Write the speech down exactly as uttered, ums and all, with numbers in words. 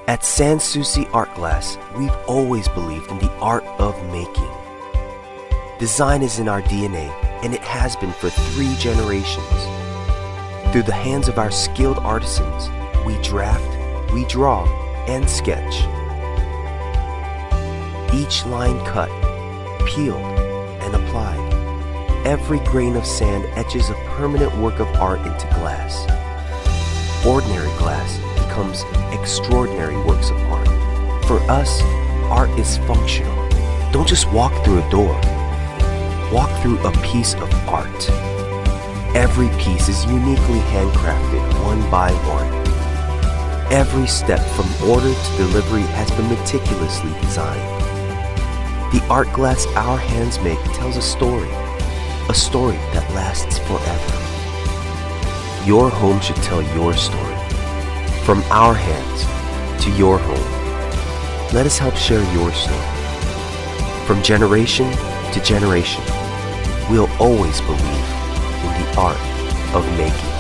At Sanssouci Art Glass, we've always believed in the art of making. Design is in our D N A, and it has been for three generations. Through the hands of our skilled artisans, we draft, we draw, and sketch. Each line cut, peeled, and applied. Every grain of sand etches a permanent work of art into glass. Ordinary glass becomes extraordinary works of art. For us, art is functional. Don't just walk through a door. Walk through a piece of art. Every piece is uniquely handcrafted, one by one. Every step from order to delivery has been meticulously designed. The art glass our hands make tells a story, a story that lasts forever. Your home should tell your story. From our hands to your home. Let us help share your story. From generation to generation, we'll always believe in the art of making.